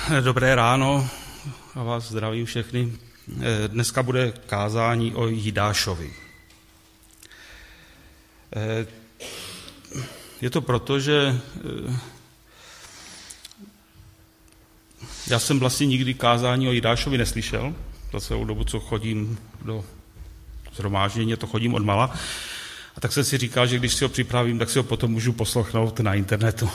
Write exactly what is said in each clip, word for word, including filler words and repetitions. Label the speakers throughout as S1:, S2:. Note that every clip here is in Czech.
S1: Dobré ráno, a vás zdravím všechny. Dneska bude kázání o Jidášovi. Je to proto, že já jsem vlastně nikdy kázání o Jidášovi neslyšel. Za celou dobu, co chodím do shromáždění, to chodím odmala. A tak jsem si říkal, že když si ho připravím, tak si ho potom můžu poslouchnout na internetu.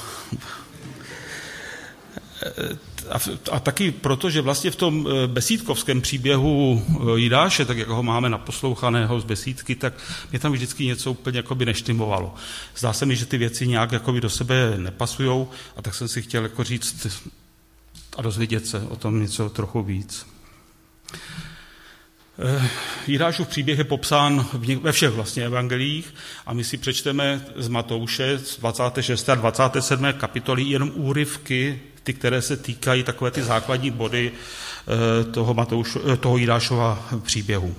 S1: A, a taky proto, že vlastně v tom besídkovském příběhu Jidáše, tak jak ho máme naposlouchaného z besídky, tak mě tam vždycky něco úplně jakoby neštimovalo. Zdá se mi, že ty věci nějak jakoby do sebe nepasujou, a tak jsem si chtěl jako říct a dozvědět se o tom něco trochu víc. Jidášův příběh je popsán ve všech vlastně evangeliích a my si přečteme z Matouše z dvacáté šesté a dvacáté sedmé kapitoly jenom úryvky, ty, které se týkají takové ty základní body toho, Matouš, toho Jidášova příběhu.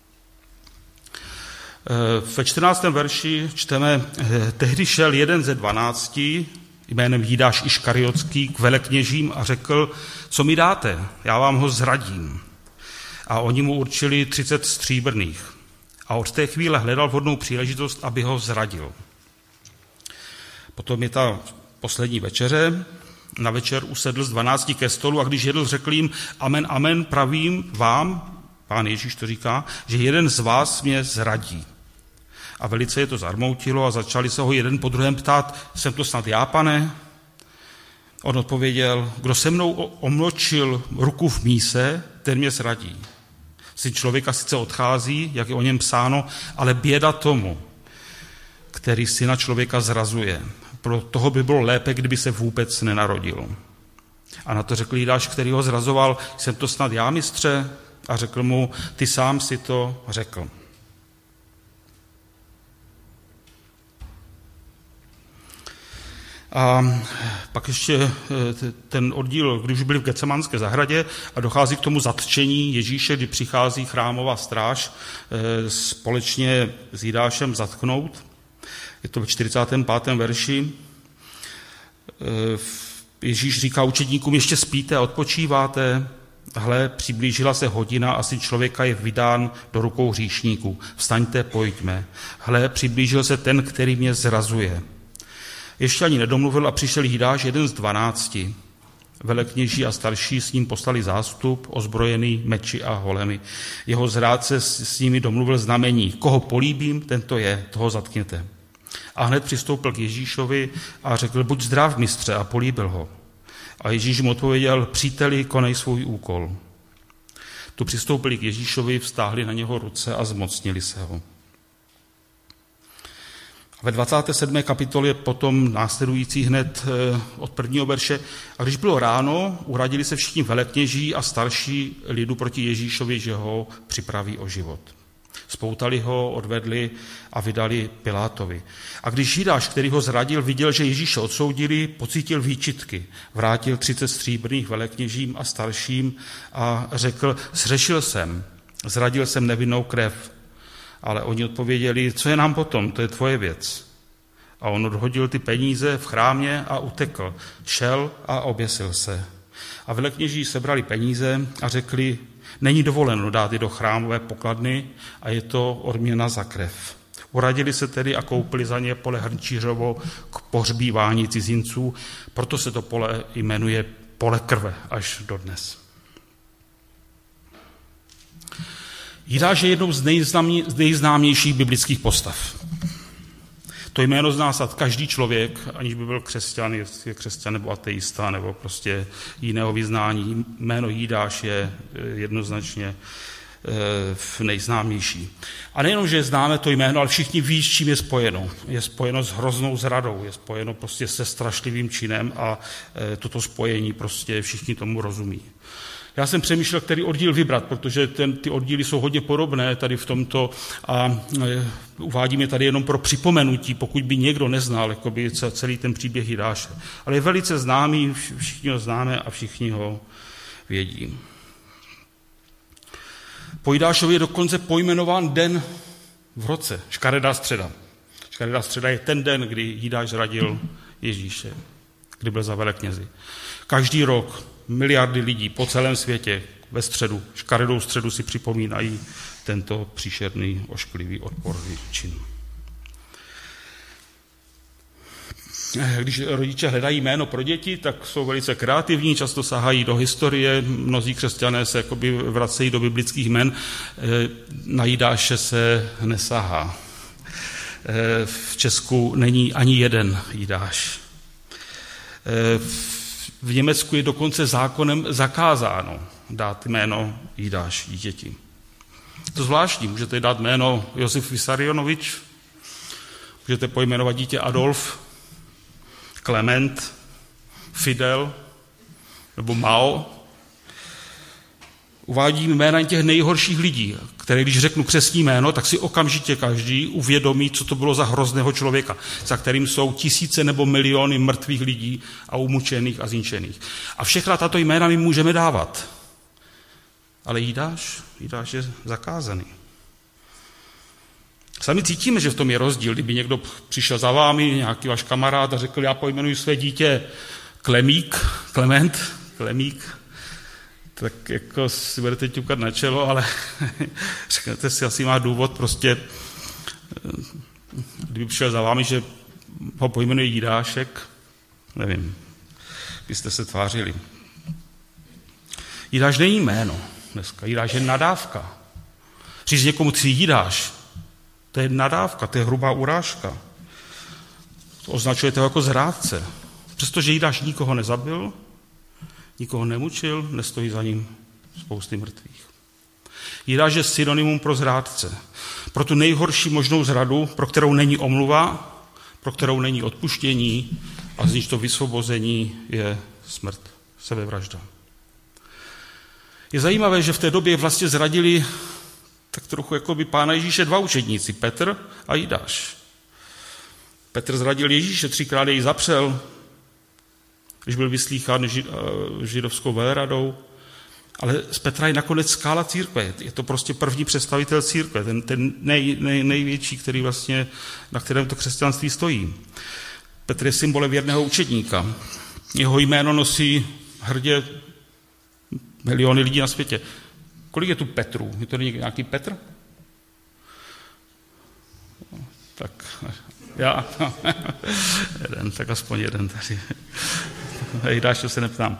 S1: Ve čtrnáctém verši čteme: tehdy šel jeden ze dvanácti jménem Jidáš Iškariotský k velekněžím a řekl: co mi dáte, já vám ho zradím. A oni mu určili třicet stříbrných. A od té chvíle hledal vhodnou příležitost, aby ho zradil. Potom je ta poslední večeře. Na večer usedl z dvanácti ke stolu a když jedl, řekl jim: amen, amen, pravím vám, pán Ježíš to říká, že jeden z vás mě zradí. A velice je to zarmoutilo a začali se ho jeden po druhém ptát: jsem to snad já, pane? On odpověděl: kdo se mnou omločil ruku v míse, ten mě zradí. Syn člověka sice odchází, jak je o něm psáno, ale běda tomu, který syna člověka zrazuje. Pro toho by bylo lépe, kdyby se vůbec nenarodil. A na to řekl Jidáš, který ho zrazoval: jsem to snad já, mistře? A řekl mu: ty sám si to řekl. A pak ještě ten oddíl, když byli v Getsemanské zahradě a dochází k tomu zatčení Ježíše, kdy přichází chrámová stráž společně s Jidášem zatknout. Je to ve čtyřicátém pátém verši. Ježíš říká učedníkům: ještě spíte a odpočíváte? Hle, přiblížila se hodina a Syn člověka je vydán do rukou hříšníků. Vstaňte, pojďme. Hle, přiblížil se ten, který mě zrazuje. Ještě ani nedomluvil a přišel Jidáš, jeden z dvanácti. Velekněží a starší s ním poslali zástup, ozbrojený meči a holemi. Jeho zrádce s nimi domluvil znamení: koho políbím, tento je, toho zatkněte. A hned přistoupil k Ježíšovi a řekl: buď zdrav, mistře, a políbil ho. A Ježíš mu odpověděl: příteli, konej svůj úkol. Tu přistoupili k Ježíšovi, vztáhli na něho ruce a zmocnili se ho. Ve dvacáté sedmé kapitole potom následující hned od prvního verše: a když bylo ráno, uradili se všichni velekněží a starší lidu proti Ježíšovi, že ho připraví o život. Spoutali ho, odvedli a vydali Pilátovi. A když Jidáš, který ho zradil, viděl, že Ježíše odsoudili, pocítil výčitky. Vrátil třicet stříbrných velekněžím a starším a řekl: zřešil jsem, zradil jsem nevinnou krev. Ale oni odpověděli: co je nám potom, to je tvoje věc. A on odhodil ty peníze v chrámě a utekl. Šel a oběsil se. A velekněží sebrali peníze a řekli: není dovoleno dát je do chrámové pokladny a je to odměna za krev. Uradili se tedy a koupili za ně pole hrnčířovo k pohřbívání cizinců, proto se to pole jmenuje pole krve až dodnes. Jidáš je jednou z, nejznámě, z nejznámějších biblických postav. To jméno zná snad každý člověk, aniž by byl křesťan, jestli je křesťan nebo ateista, nebo prostě jiného vyznání. Jméno Jidáš je jednoznačně nejznámější. A nejenom, že známe to jméno, ale všichni ví, s čím je spojeno. Je spojeno s hroznou zradou, je spojeno prostě se strašlivým činem a toto spojení prostě všichni tomu rozumí. Já jsem přemýšlel, který oddíl vybrat, protože ten, ty oddíly jsou hodně podobné tady v tomto a e, uvádím je tady jenom pro připomenutí, pokud by někdo neznal jakoby celý ten příběh Jidáše. Ale je velice známý, všichni ho známe a všichni ho vědí. Po Jidášovi je dokonce pojmenován den v roce, škaredá středa. Škaredá středa je ten den, kdy Jidáš zradil Ježíše, kdy byl za veleknězi. Každý rok miliardy lidí po celém světě ve středu, škaredou středu si připomínají tento příšerný, ošklivý, odporný čin. Když rodiče hledají jméno pro děti, tak jsou velice kreativní, často sahají do historie, mnozí křesťané se jakoby vracejí do biblických jmen, na Jidáše se nesahá. V Česku není ani jeden Jidáš. V Německu je dokonce zákonem zakázáno dát jméno Jidáš dítěti. To zvláštní, můžete dát jméno Josef Vissarionovič, můžete pojmenovat dítě Adolf, Klement, Fidel nebo Mao. Uvádím jména těch nejhorších lidí, které když řeknu křestní jméno, tak si okamžitě každý uvědomí, co to bylo za hrozného člověka, za kterým jsou tisíce nebo miliony mrtvých lidí a umučených a zničených. A všechna tato jména my můžeme dávat. Ale Jidáš, Jidáš je zakázaný. Sami cítíme, že v tom je rozdíl. Kdyby někdo přišel za vámi, nějaký váš kamarád a řekl, já pojmenuji své dítě Klemík, Klement, Klemík, tak jako si budete ťukat na čelo, ale řeknete si, asi má důvod prostě, kdyby přišel za vámi, že ho pojmenuje Jidášek, nevím, byste se tvářili. Jidáš není jméno dneska, Jidáš je nadávka. Říct někomu, ty Jidáš, to je nadávka, to je hrubá urážka. To označujete ho jako zrádce. Přestože Jidáš nikoho nezabil, nikoho nemučil, nestojí za ním spousty mrtvých. Jidáš je synonymum pro zrádce. Pro tu nejhorší možnou zradu, pro kterou není omluva, pro kterou není odpuštění a z níž to vysvobození je smrt, sebevražda. Je zajímavé, že v té době vlastně zradili tak trochu jako by Pána Ježíše dva učedníci, Petr a Jidáš. Petr zradil Ježíše, třikrát jej zapřel, když byl vyslýchán židovskou veleradou, ale z Petra je nakonec skála církve. Je to prostě první představitel církve, ten, ten nej, nej, největší, který vlastně, na kterém to křesťanství stojí. Petr je symbolem věrného učedníka. Jeho jméno nosí hrdě miliony lidí na světě. Kolik je tu Petrů? Je to nějaký Petr? Tak já. jeden, tak aspoň jeden tady. Jidáš, to se neptám.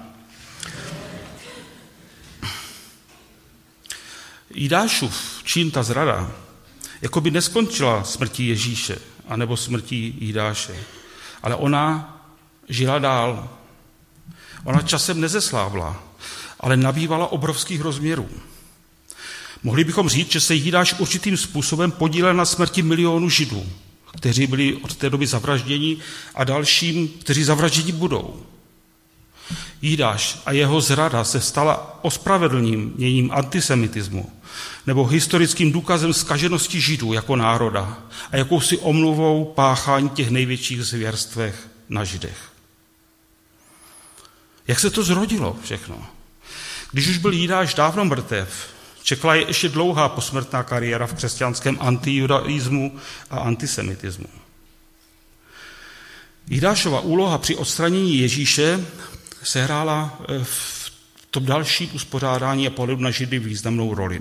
S1: Jidášův čin, ta zrada, jako by neskončila smrtí Ježíše, anebo smrtí Jidáše, ale ona žila dál. Ona časem nezeslábla, ale nabývala obrovských rozměrů. Mohli bychom říct, že se Jidáš určitým způsobem podílel na smrti milionů Židů, kteří byli od té doby zavražděni a dalším, kteří zavražděni budou. Jidáš a jeho zrada se stala ospravedlněním antisemitismu nebo historickým důkazem zkaženosti Židů jako národa a jakousi omluvou páchání těch největších zvěrstvech na Židech. Jak se to zrodilo všechno? Když už byl Jidáš dávno mrtev, čekala je ještě dlouhá posmrtná kariéra v křesťanském antijudaismu a antisemitismu. Jidášova úloha při odstranění Ježíše sehrála v tom dalším uspořádání a pohledu na Židy významnou roli.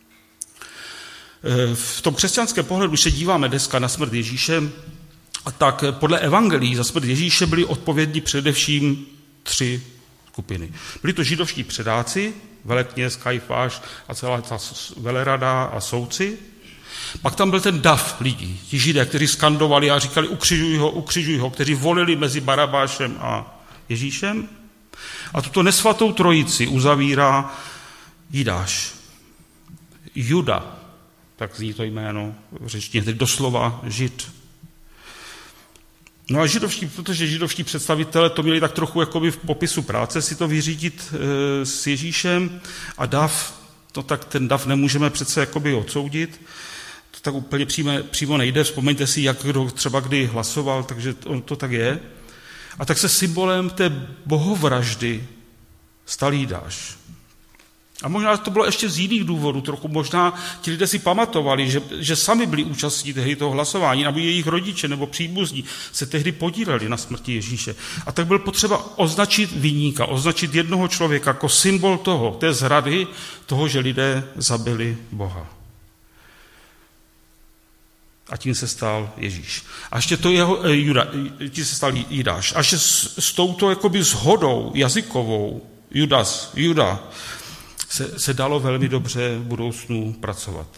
S1: V tom křesťanském pohledu, když se díváme dneska na smrt Ježíše, tak podle evangelií za smrt Ježíše byli odpovědní především tři skupiny. Byli to židovští předáci, velekněz, Kajfáš a celá ta velerada a soudci. Pak tam byl ten dav lidí, ti Židé, kteří skandovali a říkali ukřižuj ho, ukřižuj ho, kteří volili mezi Barabášem a Ježíšem. A tuto nesvatou trojici uzavírá Jidáš. Juda, tak zní to jméno v řečtině, tedy doslova Žid. No a židovští, protože židovští představitelé to měli tak trochu jakoby v popisu práce si to vyřídit e, s Ježíšem a dav, no tak ten dav nemůžeme přece jakoby odsoudit, to tak úplně přímo, přímo nejde, vzpomeňte si, jak kdo třeba kdy hlasoval, takže to, to tak je. A tak se symbolem té bohovraždy stal Jidáš. A možná to bylo ještě z jiných důvodů, trochu možná ti lidé si pamatovali, že, že sami byli účastní tehdy toho hlasování, nebo jejich rodiče nebo příbuzní se tehdy podíleli na smrti Ježíše. A tak byl potřeba označit viníka, označit jednoho člověka jako symbol toho, té zrady, toho, že lidé zabili Boha. A tím se stal Ježíš. A ještě to jeho, eh, Juda, tím se stal Jidáš. A ještě s, s touto jakoby shodou jazykovou, Judas, Juda, se, se dalo velmi dobře v budoucnu pracovat.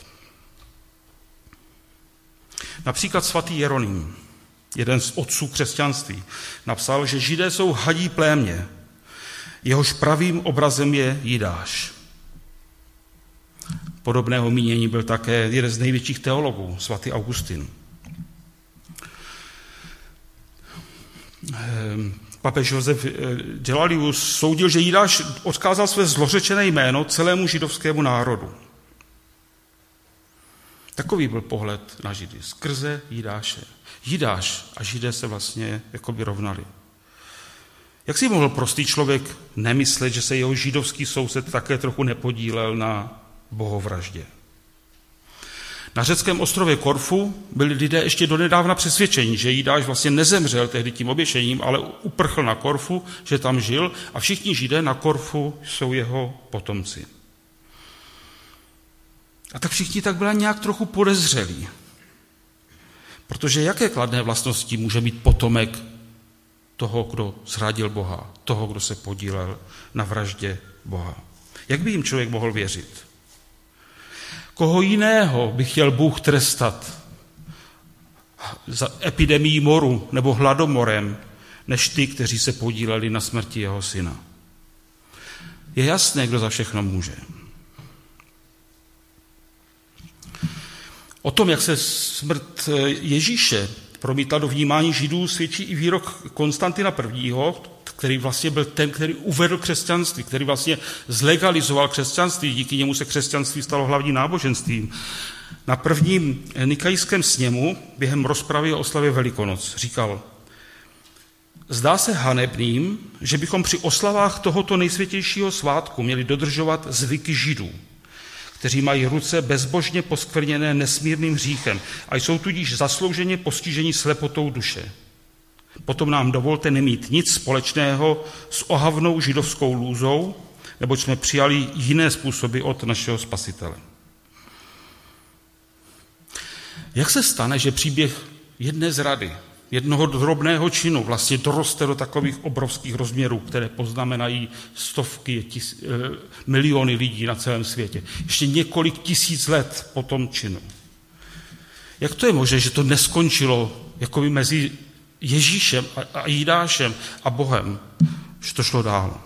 S1: Například svatý Jeroným, jeden z otců křesťanství, napsal, že Židé jsou hadí plémě, jehož pravým obrazem je Jidáš. Podobného mínění byl také jeden z největších teologů, svatý Augustin. Papež Josef Gelalius soudil, že Jidáš odkázal své zlořečené jméno celému židovskému národu. Takový byl pohled na Židy, skrze Jidáše. Jidáš a Židé se vlastně jakoby rovnali. Jak si mohl prostý člověk nemyslet, že se jeho židovský soused také trochu nepodílel na bohovraždě? Na řeckém ostrově Korfu byli lidé ještě donedávna přesvědčeni, že Jidáš vlastně nezemřel tehdy tím oběšením, ale uprchl na Korfu, že tam žil a všichni Židé na Korfu jsou jeho potomci. A tak všichni tak byli nějak trochu podezřelí. Protože jaké kladné vlastnosti může mít potomek toho, kdo zradil Boha, toho, kdo se podílel na vraždě Boha? Jak by jim člověk mohl věřit? Koho jiného by chtěl Bůh trestat za epidemií moru nebo hladomorem, než ty, kteří se podíleli na smrti jeho syna? Je jasné, kdo za všechno může. O tom, jak se smrt Ježíše promítla do vnímání Židů, svědčí i výrok Konstantina prvního., který vlastně byl ten, který uvedl křesťanství, který vlastně zlegalizoval křesťanství, díky němu se křesťanství stalo hlavním náboženstvím. Na prvním nikajském sněmu během rozpravy o oslavě Velikonoc říkal: zdá se hanebným, že bychom při oslavách tohoto nejsvětějšího svátku měli dodržovat zvyky Židů, kteří mají ruce bezbožně poskvrněné nesmírným hříchem a jsou tudíž zaslouženě postiženi slepotou duše. Potom nám dovolte nemít nic společného s ohavnou židovskou lůzou, neboť jsme přijali jiné způsoby od našeho Spasitele. Jak se stane, že příběh jedné zrady, jednoho drobného činu vlastně doroste do takových obrovských rozměrů, které poznamenají stovky, tis, miliony lidí na celém světě? Ještě několik tisíc let po tom činu. Jak to je možné, že to neskončilo jakoby mezi Ježíšem a Jidášem a Bohem, že to šlo dál?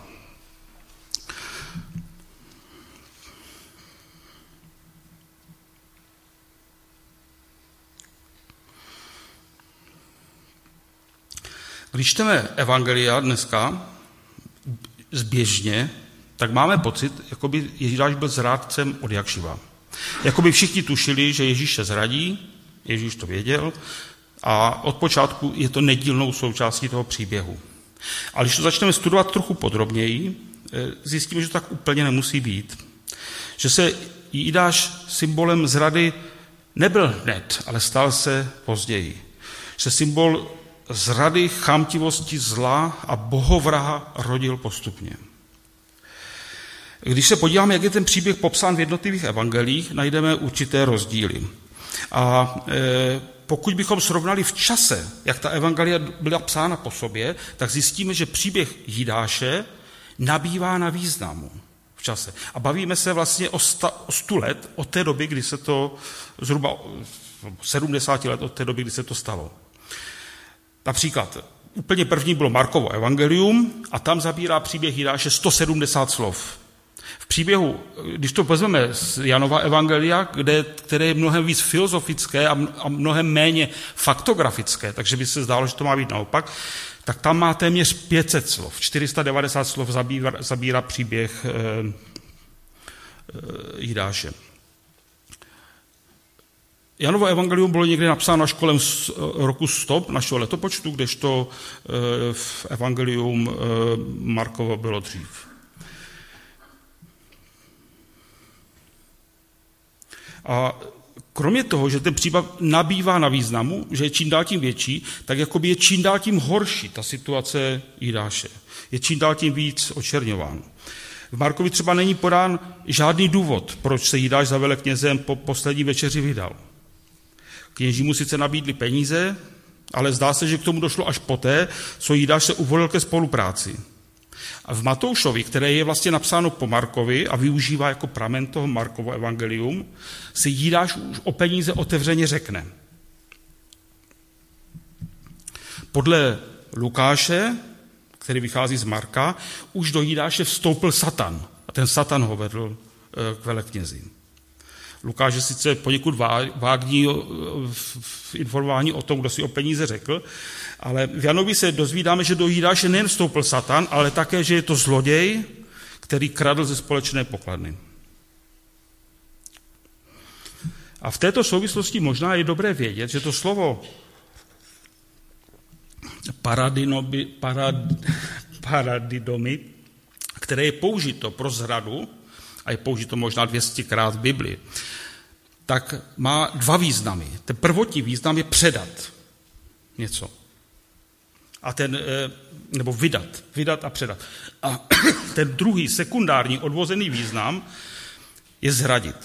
S1: Když čteme evangelia dneska zběžně, tak máme pocit, jako by Jidáš byl zrádcem od jakživa. Jakoby všichni tušili, že Ježíš se zradí, Ježíš to věděl, a od počátku je to nedílnou součástí toho příběhu. Ale když to začneme studovat trochu podrobněji, zjistíme, že to tak úplně nemusí být. Že se Jidáš symbolem zrady nebyl hned, ale stal se později. Že symbol zrady, chamtivosti, zla a bohovraha rodil postupně. Když se podíváme, jak je ten příběh popsán v jednotlivých evangelích, najdeme určité rozdíly. A e, pokud bychom srovnali v čase, jak ta evangelia byla psána po sobě, tak zjistíme, že příběh Jidáše nabývá na významu v čase. A bavíme se vlastně o, sta, o stu let od té doby, kdy se to, zhruba sedmdesát let od té doby, kdy se to stalo. Například úplně první bylo Markovo evangelium a tam zabírá příběh Jidáše sto sedmdesát slov. V příběhu, když to vezmeme z Janova evangelia, kde, které je mnohem víc filozofické a mnohem méně faktografické, takže by se zdálo, že to má být naopak, tak tam má téměř pět set slov. čtyři sta devadesát slov zabírá, zabírá příběh e, e, Jidáše. Janovo evangelium bylo někdy napsáno až kolem roku sto našeho letopočtu, kdežto v evangelium Markovo bylo dřív. A kromě toho, že ten případ nabývá na významu, že je čím dál tím větší, tak jakoby je čím dál tím horší ta situace Jidáše. Je čím dál tím víc očerňován. V Markovi třeba není podán žádný důvod, proč se Jidáš za veleknězem po poslední večeři vydal. Kněží mu sice nabídli peníze, ale zdá se, že k tomu došlo až poté, co Jidáš se uvolil ke spolupráci. A v Matoušovi, které je vlastně napsáno po Markovi a využívá jako pramen toho Markovo evangelium, si Jidáš už o peníze otevřeně řekne. Podle Lukáše, který vychází z Marka, už do Jidáše vstoupil Satan a ten Satan ho vedl k veleknězi. Lukáš je sice poněkud vágní v informování o tom, kdo si o peníze řekl, ale v Janovi se dozvídáme, že do Jidáše nejen vstoupil Satan, ale také, že je to zloděj, který kradl ze společné pokladny. A v této souvislosti možná je dobré vědět, že to slovo paradinoby, parad, paradidomy, které je použito pro zradu, a je použito možná dvě stěkrát v Biblii, tak má dva významy. Ten prvotní význam je předat něco. A ten, nebo vydat, vydat a předat. A ten druhý, sekundární, odvozený význam je zradit.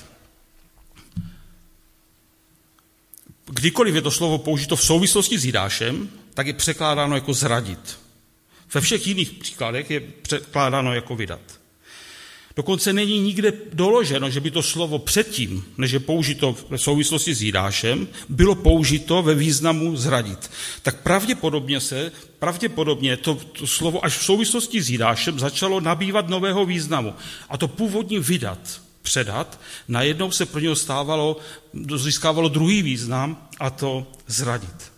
S1: Kdykoliv je to slovo použito v souvislosti s Jidášem, tak je překládáno jako zradit. Ve všech jiných příkladech je překládáno jako vydat. Dokonce není nikde doloženo, že by to slovo předtím, než je použito v souvislosti s Jidášem, bylo použito ve významu zradit. Tak pravděpodobně se, pravděpodobně to, to slovo až v souvislosti s Jidášem začalo nabývat nového významu. A to původní vydat, předat, najednou se pro něho stávalo, získávalo druhý význam, a to zradit.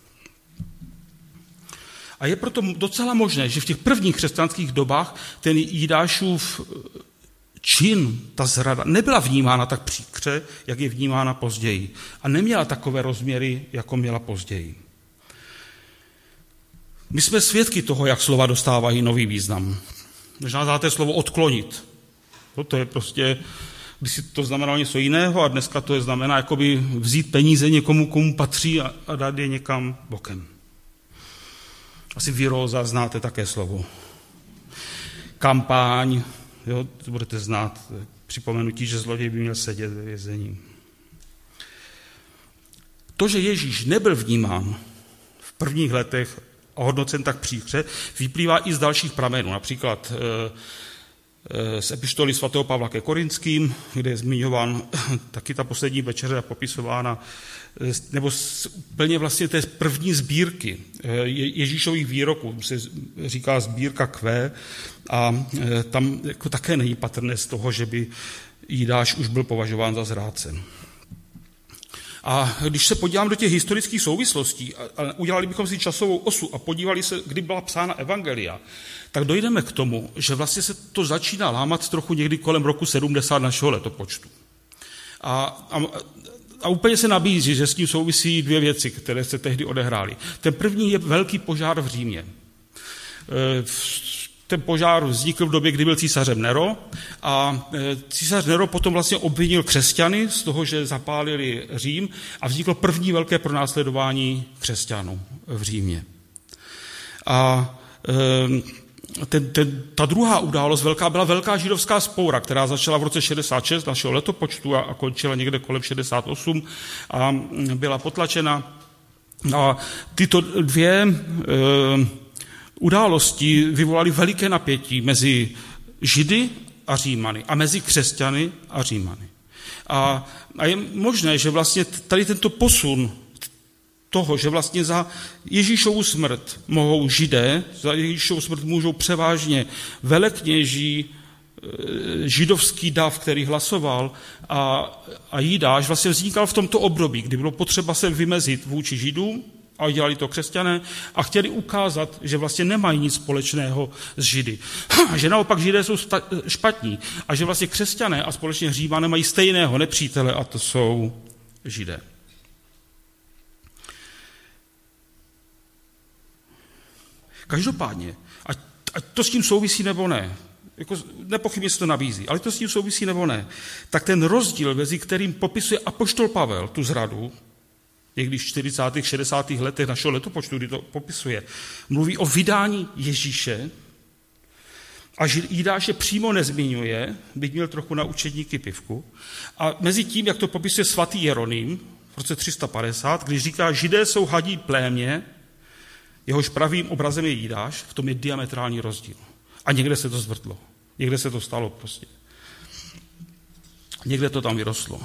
S1: A je proto docela možné, že v těch prvních křesťanských dobách ten Jidášův čin, ta zrada, nebyla vnímána tak příkře, jak je vnímána později. A neměla takové rozměry, jako měla později. My jsme svědky toho, jak slova dostávají nový význam. Možná znáte slovo odklonit. No, to je prostě, když si to znamenalo něco jiného a dneska to je znamená jakoby vzít peníze někomu, komu patří a, a dát je někam bokem. Asi viróza znáte také slovo. Kampaň, jo, to budete znát, připomenutí, že zloděj by měl sedět ve vězení. To, že Ježíš nebyl vnímán v prvních letech a hodnocen tak příkře, vyplývá i z dalších pramenů, například z epištoly svatého Pavla ke Korinským, kde je zmiňován taky ta poslední večeře a popisována, nebo plně vlastně té první sbírky Ježíšových výroků, se říká sbírka Q, a tam jako také není patrné z toho, že by Jidáš už byl považován za zrádce. A když se podívám do těch historických souvislostí a udělali bychom si časovou osu a podívali se, kdy byla psána evangelia, tak dojdeme k tomu, že vlastně se to začíná lámat trochu někdy kolem roku sedmdesát našeho letopočtu. A, a, a úplně se nabízí, že s tím souvisí dvě věci, které se tehdy odehrály. Ten první je velký požár v Římě. Ten požár vznikl v době, kdy byl císařem Nero a císař Nero potom vlastně obvinil křesťany z toho, že zapálili Řím a vzniklo první velké pronásledování křesťanů v Římě. A ten, ten, ta druhá událost velká byla velká židovská vzpoura, která začala v roce šedesát šest našeho letopočtu a, a končila někde kolem šedesát osm a byla potlačena. A tyto dvě e, události vyvolaly veliké napětí mezi Židy a Římany a mezi křesťany a Římany. A, a je možné, že vlastně tady tento posun toho, že vlastně za Ježíšovu smrt mohou Židé, za Ježíšovu smrt můžou převážně velekněží, židovský dav, který hlasoval, a, a Jidáš vlastně vznikal v tomto období, kdy bylo potřeba se vymezit vůči Židům, a dělali to křesťané a chtěli ukázat, že vlastně nemají nic společného s Židy. A že naopak Židé jsou špatní a že vlastně křesťané a společně Římané mají stejného nepřítele a to jsou Židé. Každopádně, ať, ať to s tím souvisí nebo ne, jako nepochybně se to nabízí, ale to s tím souvisí nebo ne, tak ten rozdíl, mezi kterým popisuje apoštol Pavel tu zradu, někdy v čtyřicátých, šedesátých letech našeho letopočtu, kdy to popisuje, mluví o vydání Ježíše a Jidáše přímo nezmiňuje, byť měl trochu na učedníky pivku, a mezi tím, jak to popisuje svatý Jeroným v roce tři sta padesát, když říká, Židé jsou hadí plémě, jehož pravým obrazem je Jidáš, v tom je diametrální rozdíl. A někde se to zvrtlo. Někde se to stalo prostě. Někde to tam vyrostlo.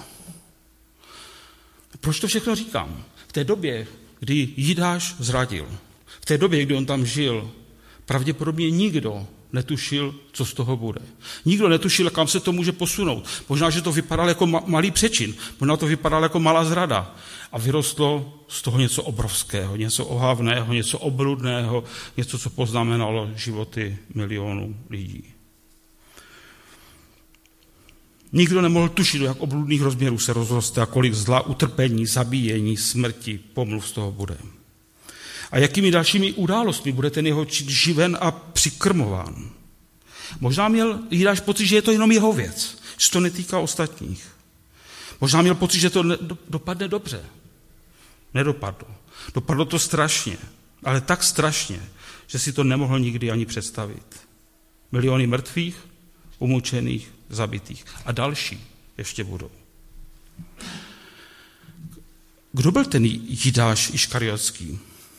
S1: Proč to všechno říkám? V té době, kdy Jidáš zradil, v té době, kdy on tam žil, pravděpodobně nikdo netušil, co z toho bude. Nikdo netušil, kam se to může posunout. Možná, že to vypadalo jako malý přečin, možná to vypadalo jako malá zrada. A vyrostlo z toho něco obrovského, něco ohavného, něco obludného, něco, co poznamenalo životy milionů lidí. Nikdo nemohl tušit, do jak obludných rozměrů se rozroste a kolik zla, utrpení, zabíjení, smrti, pomluv z toho bude. A jakými dalšími událostmi bude ten jeho čin živen a přikrmován. Možná měl Jidáš pocit, že je to jenom jeho věc, že to netýká ostatních. Možná měl pocit, že to dopadne dobře. Nedopadlo. Dopadlo to strašně, ale tak strašně, že si to nemohl nikdy ani představit. Miliony mrtvých, umučených, zabitých. A další ještě budou. Kdo byl ten Jidáš Iškariotský?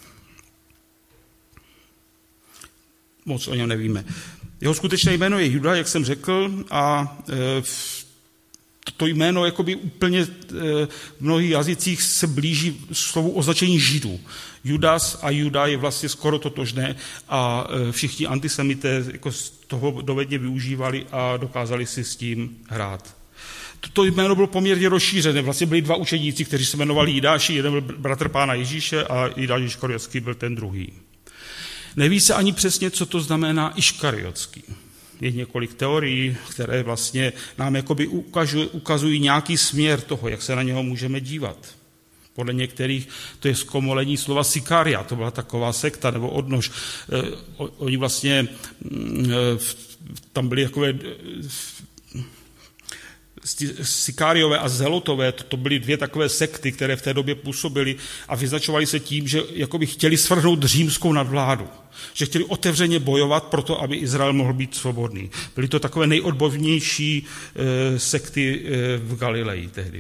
S1: Moc o něm nevíme. Jeho skutečné jméno je Juda, jak jsem řekl, a to jméno jakoby úplně v mnohých jazycích se blíží slovu označení Židů. Judas a Juda je vlastně skoro totožné a všichni antisemité jako z toho dovedně využívali a dokázali si s tím hrát. To jméno bylo poměrně rozšířené. Vlastně byli dva učedníci, kteří se jmenovali Jidáši, jeden byl bratr pána Ježíše a Jidáš Iškariotský byl ten druhý. Neví se ani přesně, co to znamená Iškariotský. Je několik teorií, které vlastně nám jakoby ukazují, ukazují nějaký směr toho, jak se na něho můžeme dívat. Podle některých to je zkomolení slova Sikaria, to byla taková sekta nebo odnož. Oni vlastně, tam byli takové Sikáriové a Zelotové, to byly dvě takové sekty, které v té době působily a vyznačovali se tím, že jakoby chtěli svrhnout římskou nadvládu. Že chtěli otevřeně bojovat pro to, aby Izrael mohl být svobodný. Byly to takové nejodbornější e, sekty e, v Galileji tehdy.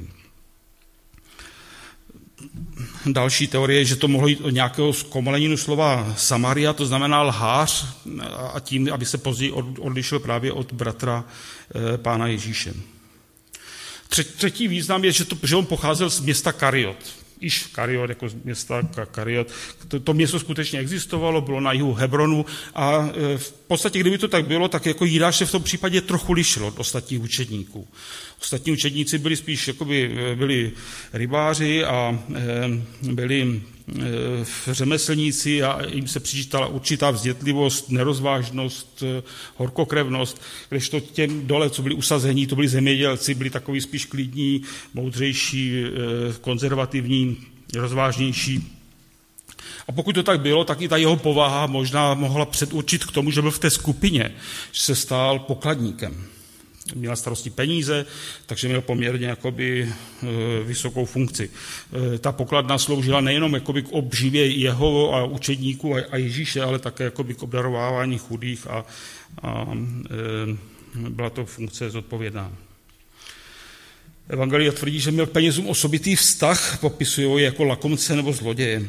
S1: Další teorie je, že to mohlo jít od nějakého zkomoleninu slova Samaria, to znamená lhář, a tím, aby se později odlišil právě od bratra e, pána Ježíše. Třetí význam je, že, to, že on pocházel z města Kariot. Iš Kariot, jako z města Kariot. To, to město skutečně existovalo, bylo na jihu Hebronu a v podstatě, kdyby to tak bylo, tak jako Jidáš se v tom případě trochu lišil od ostatních učedníků. Ostatní učedníci byli spíš, jakoby, byli rybáři a byli řemeslníci a jim se přičítala určitá vzdětlivost, nerozvážnost, horkokrevnost, kdežto těm dole, co byli usazení, to byli zemědělci, byli takový spíš klidní, moudřejší, konzervativní, rozvážnější. A pokud to tak bylo, tak i ta jeho povaha možná mohla předurčit k tomu, že byl v té skupině, že se stal pokladníkem. Měl starosti peníze, takže měl poměrně jakoby vysokou funkci. Ta pokladna sloužila nejenom jakoby k obživě jeho a učedníků a Ježíše, ale také jakoby k obdarovávání chudých a, a e, byla to funkce zodpovědná. Evangelia tvrdí, že měl penězům osobitý vztah, popisují je jako lakomce nebo zloděje.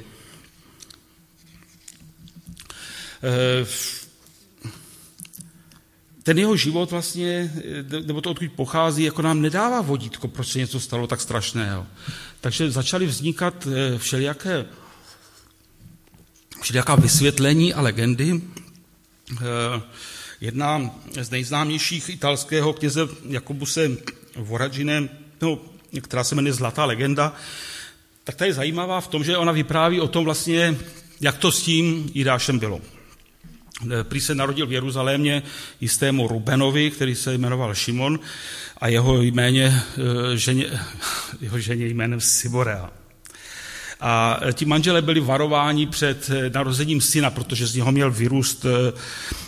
S1: E, Ten jeho život vlastně, nebo to odkud pochází, jako nám nedává vodítko, proč se něco stalo tak strašného. Takže začaly vznikat všelijaké, všelijaká vysvětlení a legendy. Jedna z nejznámějších italského kněze Jakobuse Voragine, no, která se jmenuje Zlatá legenda, tak ta je zajímavá v tom, že ona vypráví o tom vlastně, jak to s tím Jidášem bylo. Prý se narodil v Jeruzalémě jistému Rubenovi, který se jmenoval Šimon a jeho, jméně, ženě, jeho ženě jménem Siborea. A ti manželé byli varováni před narozením syna, protože z něho měl vyrůst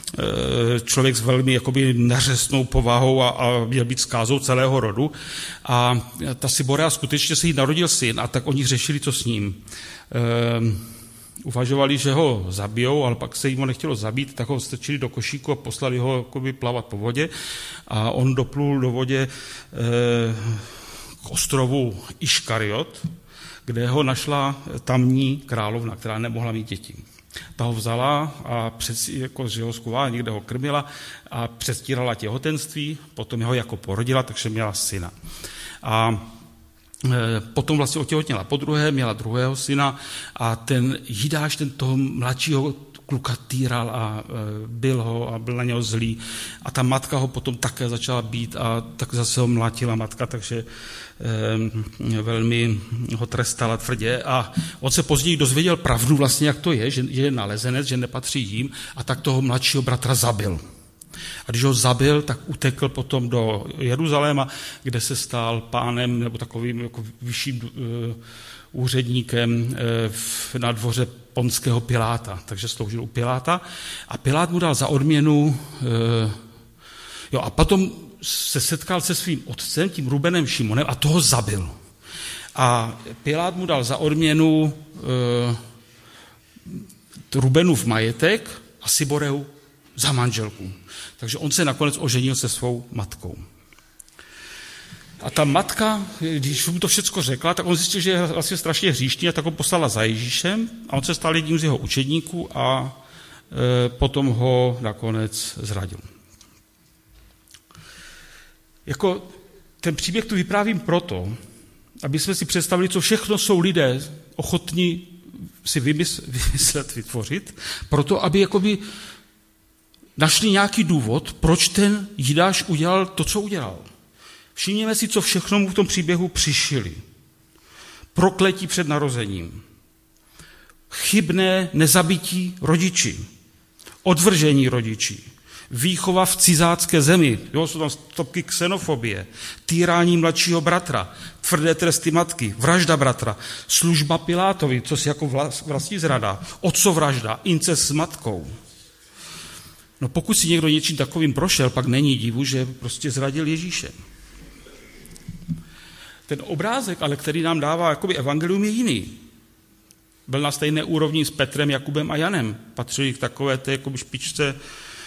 S1: člověk s velmi jakoby neřestnou povahou a, a měl být zkázou celého rodu. A ta Siborea skutečně se jí narodil syn a tak oni řešili, co s ním. Ehm, uvažovali, že ho zabijou, ale pak se jim ho nechtělo zabít, tak ho strčili do košíku a poslali ho jakoby plavat po vodě a on doplul do vodě eh, k ostrovu Iškariot, kde ho našla tamní královna, která nemohla mít děti. Ta ho vzala a před, jako, že ho schovala, někde ho krmila a předstírala těhotenství, potom ho jako porodila, takže měla syna. A e, potom vlastně otěhotněla podruhé, měla druhého syna a ten Jidáš, ten toho mladšího kluka týral a e, byl ho a byl na něho zlý. A ta matka ho potom také začala být a tak zase ho mlátila matka, takže e, velmi ho trestala tvrdě. A on se později dozvěděl pravdu vlastně, jak to je, že, že je nalezenec, že nepatří jim a tak toho mladšího bratra zabil. A když ho zabil, tak utekl potom do Jeruzaléma, kde se stal pánem nebo takovým jako vyšším uh, úředníkem uh, na dvoře ponského Piláta. Takže sloužil u Piláta. A Pilát mu dal za odměnu, uh, jo, a potom se setkal se svým otcem, tím Rubenem Šimonem, a toho zabil. A Pilát mu dal za odměnu uh, Rubenův majetek a Siboreu za manželku. Takže on se nakonec oženil se svou matkou. A ta matka, když mu to všecko řekla, tak on zjistil, že je vlastně strašně hříšný a tak ho poslala za Ježíšem a on se stal jedním z jeho učedníků a e, potom ho nakonec zradil. Jako ten příběh tu vyprávím proto, aby jsme si představili, co všechno jsou lidé ochotní si vymyslet, vytvořit, proto aby jakoby našli nějaký důvod, proč ten Jidáš udělal to, co udělal. Všimněme si, co všechno mu v tom příběhu přišili. Prokletí před narozením, chybné nezabití rodiči, odvržení rodiči, výchova v cizácké zemi, jo, jsou tam stopky xenofobie, týrání mladšího bratra, tvrdé tresty matky, vražda bratra, služba Pilátovi, co si jako vlastní zrada, otcovražda, incest s matkou. No pokud si někdo něčím takovým prošel, pak není divu, že prostě zradil Ježíše. Ten obrázek, ale který nám dává jakoby evangelium, je jiný. Byl na stejné úrovni s Petrem, Jakubem a Janem. Patřili k takové té jakoby špičce e,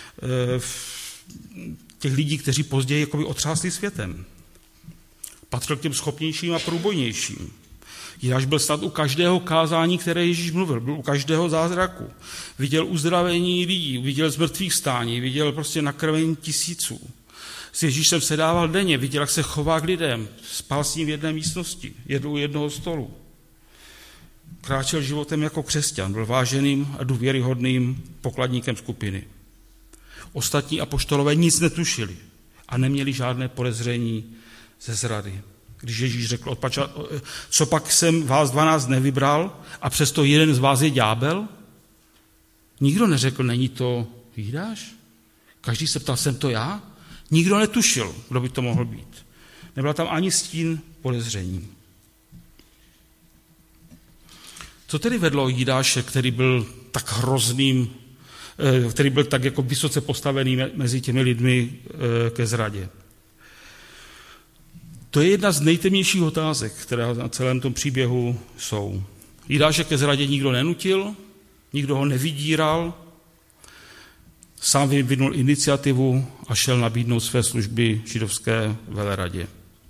S1: těch lidí, kteří později jakoby otřásli světem. Patřil k těm schopnějším a průbojnějším. Jidáš byl snad u každého kázání, které Ježíš mluvil, byl u každého zázraku. Viděl uzdravení lidí, viděl zmrtvých stání, viděl prostě nakrvení tisíců. S Ježíšem se dával denně, viděl, jak se chová k lidem, spal s ním v jedné místnosti, jedl u jednoho stolu. Kráčel životem jako křesťan, byl váženým a důvěryhodným pokladníkem skupiny. Ostatní apoštolové nic netušili a neměli žádné podezření ze zrady. Když Ježíš řekl, odpača, co pak jsem vás dvanáct nevybral a přesto jeden z vás je ďábel? Nikdo neřekl, není to Jidáš? Každý se ptal, jsem to já? Nikdo netušil, kdo by to mohl být. Nebyla tam ani stín podezření. Co tedy vedlo Jidáše, který byl tak hrozným, který byl tak jako vysoce postavený mezi těmi lidmi ke zradě? To je jedna z nejtemnějších otázek, které na celém tom příběhu jsou. Jidáše ke zradě nikdo nenutil, nikdo ho nevydíral, sám vyvinul iniciativu a šel nabídnout své služby židovské veleradě.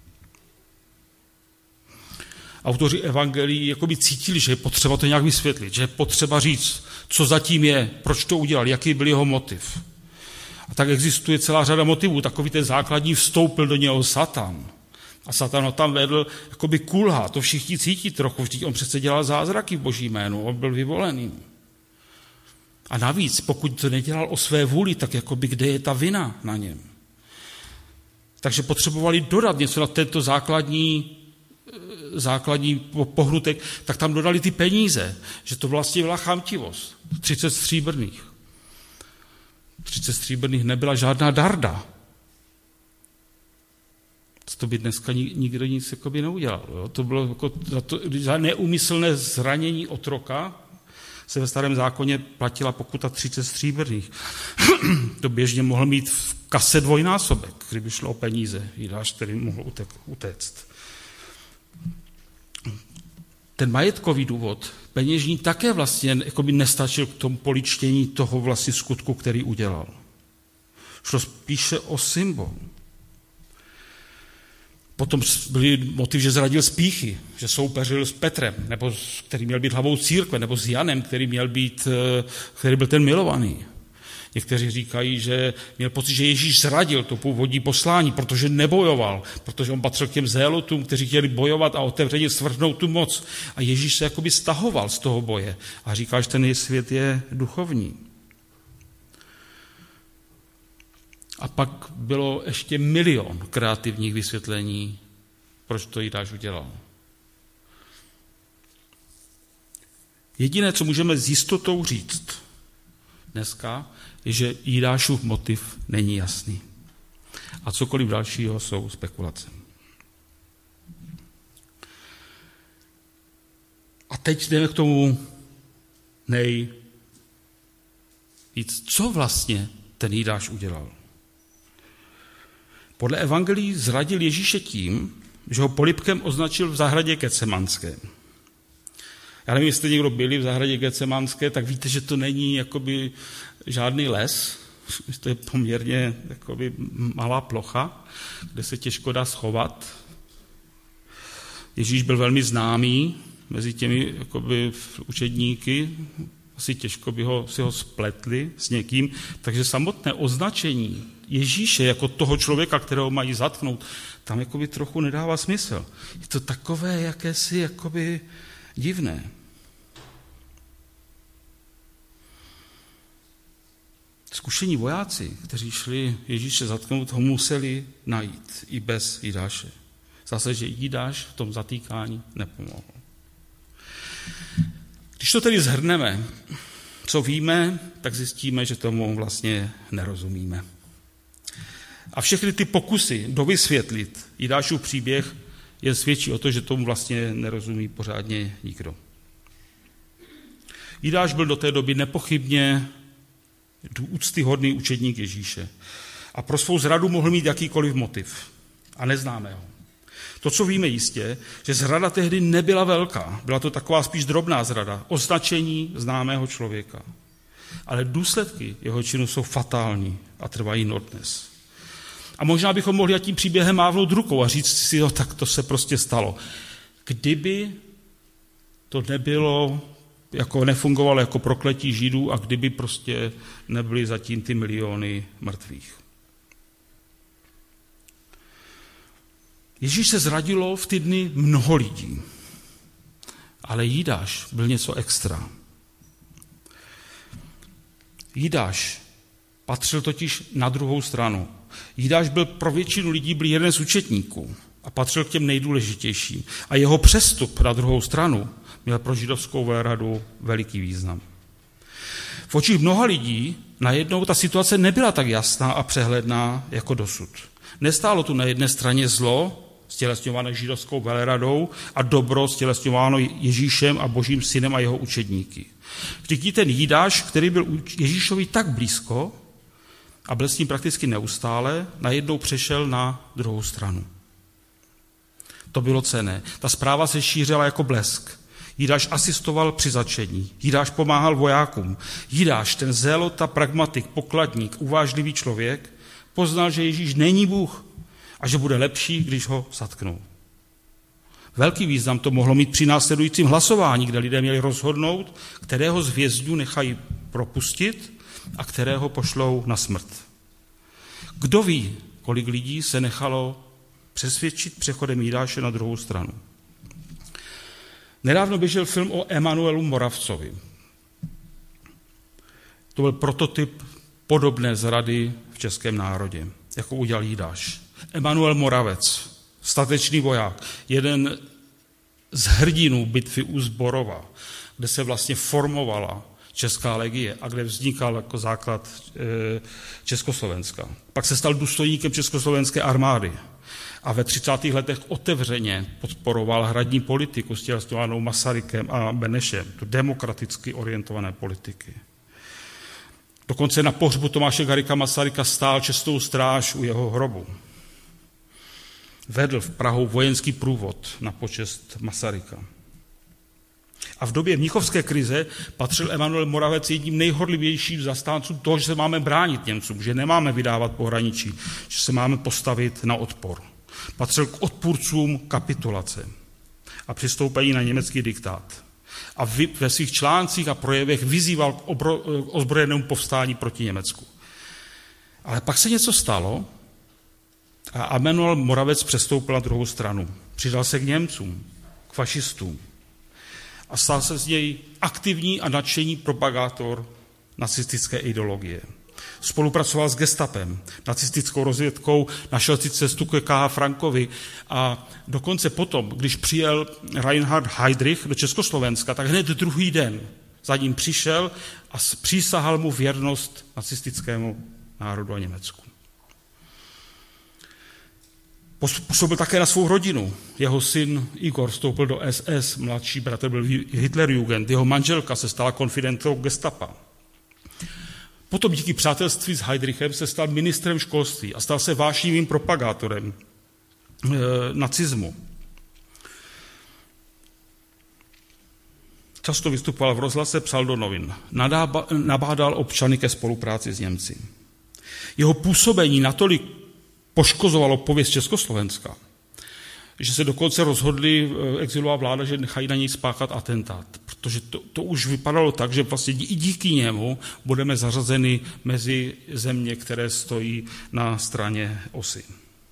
S1: Autoři evangelií jakoby cítili, že je potřeba to nějak vysvětlit, že je potřeba říct, co zatím je, proč to udělal, jaký byl jeho motiv. A tak existuje celá řada motivů. Takový ten základní vstoupil do něho Satan. A Satan ho tam vedl, jakoby kulha, to všichni cítí trochu, vždyť on přece dělal zázraky v Boží jménu, on byl vyvolený. A navíc, pokud to nedělal o své vůli, tak jakoby kde je ta vina na něm. Takže potřebovali dodat něco na tento základní, základní pohnutek, tak tam dodali ty peníze, že to vlastně byla chamtivost. třicet stříbrných. třicet stříbrných nebyla žádná darda. To by dneska nikdo nic jakoby neudělal. Jo? To bylo jako za, to, za neúmyslné zranění otroka, se ve Starém zákoně platila pokuta třicet stříbrných. To běžně mohl mít v kase dvojnásobek, kdyby šlo o peníze, Jidáš, který mohl utéct. Ten majetkový důvod, peněžní, také vlastně jakoby nestačil k tomu poličtění toho vlastně skutku, který udělal. Šlo spíše o symbol. Potom byl motiv, že zradil Spíchy, že soupeřil s Petrem, nebo který měl být hlavou církve, nebo s Janem, který měl být, který byl ten milovaný. Někteří říkají, že měl pocit, že Ježíš zradil to původní poslání, protože nebojoval, protože on patřil k těm zélotům, kteří chtěli bojovat a otevřeně svrhnout tu moc. A Ježíš se jakoby stahoval z toho boje a říká, že ten svět je duchovní. A pak bylo ještě milion kreativních vysvětlení, proč to Jidáš udělal. Jediné, co můžeme s jistotou říct dneska, je, že Jidášův motiv není jasný. A cokoliv dalšího jsou spekulace. A teď jdeme k tomu nejvíc. Co vlastně ten Jidáš udělal? Podle evangelií zradil Ježíše tím, že ho polibkem označil v zahradě Getsemanské. Já nevím, jestli někdo byli v zahradě Getsemanské, tak víte, že to není jakoby žádný les, to je poměrně jakoby malá plocha, kde se těžko dá schovat. Ježíš byl velmi známý mezi těmi jakoby učedníky, asi těžko by ho, si ho spletli s někým, takže samotné označení Ježíše jako toho člověka, kterého mají zatknout, tam jakoby trochu nedává smysl. Je to takové jakési jakoby divné. Zkušení vojáci, kteří šli Ježíše zatknout, ho museli najít i bez Jidáše. Zase, že Jidáš v tom zatýkání nepomohl. Když to tedy shrneme, co víme, tak zjistíme, že tomu vlastně nerozumíme. A všechny ty pokusy dovysvětlit Jidášův příběh jen svědčí o to, že tomu vlastně nerozumí pořádně nikdo. Jidáš byl do té doby nepochybně úctyhodný učedník Ježíše. A pro svou zradu mohl mít jakýkoliv motiv. A neznáme ho. To, co víme jistě, že zrada tehdy nebyla velká. Byla to taková spíš drobná zrada. Označení známého člověka. Ale důsledky jeho činu jsou fatální a trvají dodnes. A možná bychom mohli tím příběhem mávnout rukou a říct si, jo, tak to se prostě stalo. Kdyby to nebylo, jako nefungovalo jako prokletí Židů a kdyby prostě nebyly zatím ty miliony mrtvých. Ježíš se zradilo v ty dny mnoho lidí, ale Jidáš byl něco extra. Jidáš patřil totiž na druhou stranu. Jidáš byl pro většinu lidí byl jeden z učetníků a patřil k těm nejdůležitějším. A jeho přestup na druhou stranu měl pro židovskou velradu veliký význam. V očích mnoha lidí najednou ta situace nebyla tak jasná a přehledná jako dosud. Nestálo tu na jedné straně zlo, stělesňované židovskou velradou, a dobro stělesňováno Ježíšem a Božím synem a jeho učedníky. Vždyť ten Jidáš, který byl Ježíšovi tak blízko a byl s ním prakticky neustále, najednou přešel na druhou stranu. To bylo cenné. Ta zpráva se šířila jako blesk. Jidáš asistoval při zatčení. Jidáš pomáhal vojákům. Jidáš, ten zélota, pragmatik, pokladník, uvážlivý člověk, poznal, že Ježíš není Bůh a že bude lepší, když ho zatknou. Velký význam to mohlo mít při následujícím hlasování, kde lidé měli rozhodnout, kterého z vězňů nechají propustit a kterého pošlou na smrt. Kdo ví, kolik lidí se nechalo přesvědčit přechodem Jidáše na druhou stranu. Nedávno běžel film o Emanuelu Moravcovi. To byl prototyp podobné zrady v českém národě, jako udělal Jidáš. Emanuel Moravec, statečný voják, jeden z hrdinů bitvy u Zborova, kde se vlastně formovala Česká legie a kde vznikal jako základ Československa. Pak se stal důstojníkem Československé armády. a ve třicátých letech otevřeně podporoval hradní politiku stělesňovanou Masarykem a Benešem, tu demokraticky orientované politiky. Dokonce na pohřbu Tomáše Garrigua Masaryka stál čestnou stráž u jeho hrobu. Vedl v Prahu vojenský průvod na počest Masaryka. A v době mnichovské krize patřil Emanuel Moravec jedním nejhorlivějším zastáncům toho, že se máme bránit Němcům, že nemáme vydávat pohraničí, že se máme postavit na odpor. Patřil k odpůrcům kapitulace a přistoupení na německý diktát. A ve svých článcích a projevech vyzýval k ozbrojenému povstání proti Německu. Ale pak se něco stalo a Emanuel Moravec přestoupil na druhou stranu. Přidal se k Němcům, k fašistům. A stal se z něj aktivní a nadšený propagátor nacistické ideologie. Spolupracoval s gestapem, nacistickou rozvědkou, našel si cestu ke K H Frankovi a dokonce potom, když přijel Reinhard Heydrich do Československa, tak hned druhý den za ním přišel a přísahal mu věrnost nacistickému národu a Německu. Působil také na svou rodinu. Jeho syn Igor vstoupil do S S, mladší bratr byl Hitlerjugend, jeho manželka se stala konfidentkou gestapa. Potom díky přátelství s Heydrichem se stal ministrem školství a stal se vášnivým propagátorem e, nacismu. Často vystupoval v rozhlase, psal do novin. Nadába, nabádal občany ke spolupráci s Němci. Jeho působení natolik poškozovalo pověst Československa, že se dokonce rozhodli exilová vláda, že nechají na něj spáchat atentát, protože to, to už vypadalo tak, že vlastně i díky němu budeme zařazeni mezi země, které stojí na straně osy.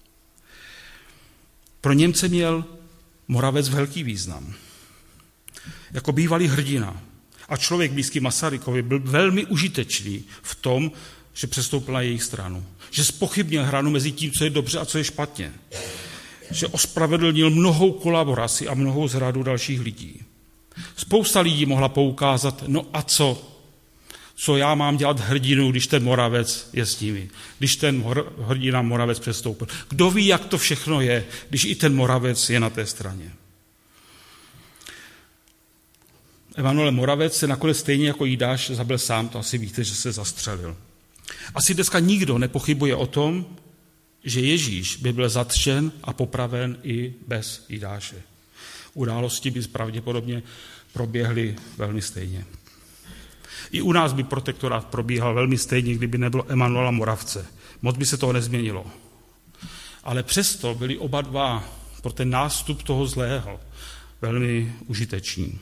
S1: Pro Němce měl Moravec velký význam. Jako bývalý hrdina a člověk blízký Masarykovi byl velmi užitečný v tom, že přestoupil na jejich stranu. Že zpochybnil hranu mezi tím, co je dobře a co je špatně. Že ospravedlnil mnohou kolaboraci a mnohou zradu dalších lidí. Spousta lidí mohla poukázat, no a co? Co já mám dělat hrdinu, když ten Moravec je s nimi? Když ten hrdina Moravec přestoupil? Kdo ví, jak to všechno je, když i ten Moravec je na té straně? Emanuel Moravec se nakonec stejně jako Jidáš zabil sám, to asi víte, že se zastřelil. Asi dneska nikdo nepochybuje o tom, že Ježíš by byl zatčen a popraven i bez Jidáše. Události by pravděpodobně proběhly velmi stejně. I u nás by protektorát probíhal velmi stejně, kdyby nebylo Emanuela Moravce. Moc by se toho nezměnilo. Ale přesto byli oba dva pro ten nástup toho zlého velmi užiteční.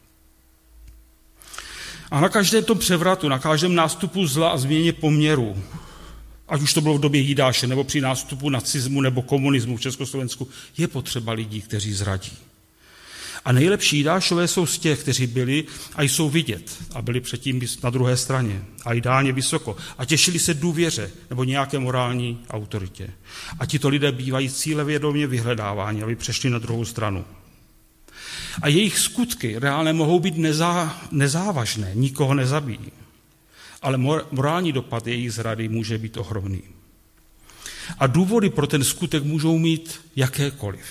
S1: A na každém tom převratu, na každém nástupu zla a změně poměru, ať už to bylo v době Jidáše, nebo při nástupu nacismu nebo komunismu v Československu, je potřeba lidí, kteří zradí. A nejlepší Jidášové jsou z těch, kteří byli a jsou vidět a byli předtím na druhé straně a ideálně vysoko a těšili se důvěře nebo nějaké morální autoritě. A tito lidé bývají cílevědomě vyhledáváni, aby přešli na druhou stranu. A jejich skutky reálně mohou být nezá, nezávažné, nikoho nezabijí. Ale mor, morální dopad jejich zrady může být ohromný. A důvody pro ten skutek můžou mít jakékoliv.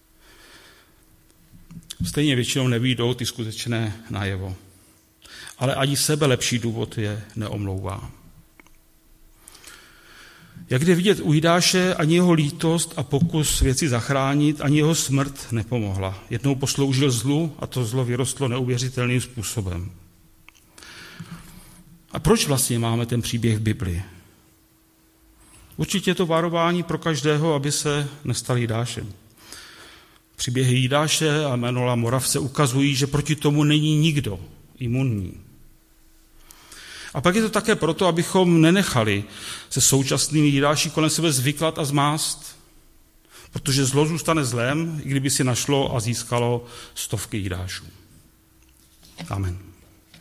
S1: Stejně většinou nevyjdou ty skutečné najevo. Ale ani sebe lepší důvod je neomlouvá. Jak jde vidět u Jidáše, ani jeho lítost a pokus věci zachránit, ani jeho smrt nepomohla. Jednou posloužil zlu a to zlo vyrostlo neuvěřitelným způsobem. A proč vlastně máme ten příběh v Biblii? Určitě je to varování pro každého, aby se nestal Jidášem. Příběhy Jidáše a Emanuela Moravce ukazují, že proti tomu není nikdo imunní. A pak je to také proto, abychom nenechali se současnými Jidáši kolem sebe zvyklat a zmást, protože zlo zůstane zlem, i kdyby si našlo a získalo stovky Jidášů. Amen.